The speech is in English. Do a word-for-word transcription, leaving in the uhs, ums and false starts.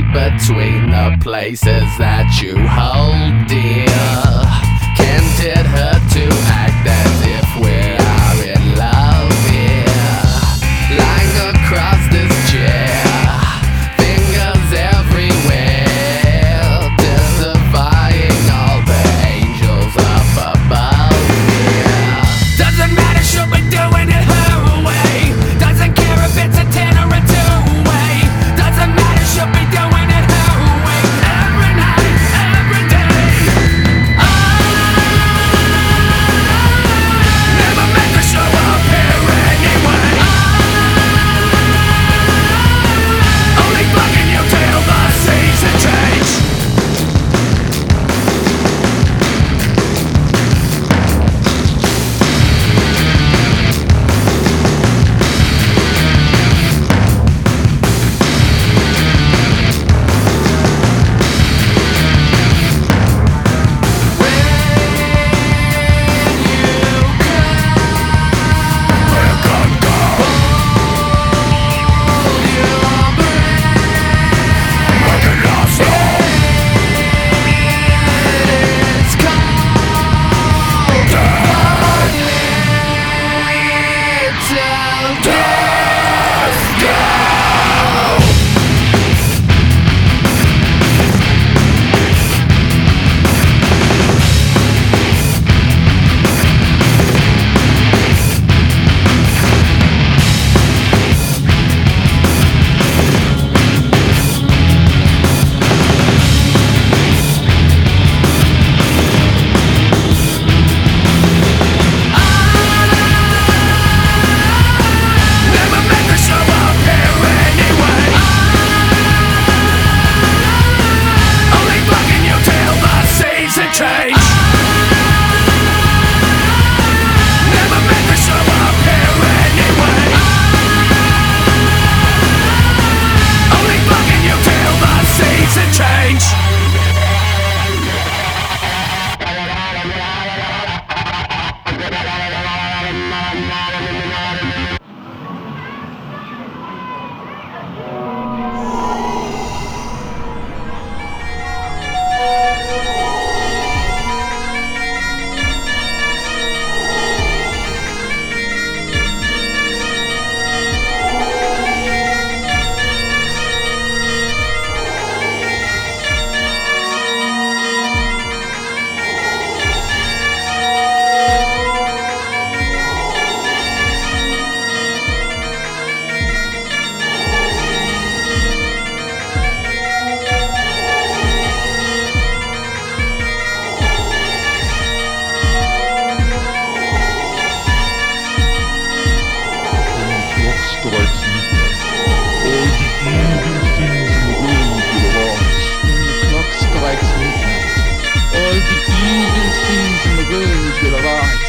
between the places that you hold dear. Can't it hurt to act as if we are in love here? Lying across this chair, fingers everywhere, defying all the angels up above here. Doesn't matter, she'll be doing it her way. Doesn't care if it's a ten or a two-way. Doesn't matter, she'll be doing it her way. Every night, every day. I never meant to show up here anyway. Only bugging you till the season change. Change. Never meant to show up here anyway. Only bugging you till the season change. Strikes midnight. All the evil things in the world will arise. When the clock strikes midnight, all the evil things in the world will arise.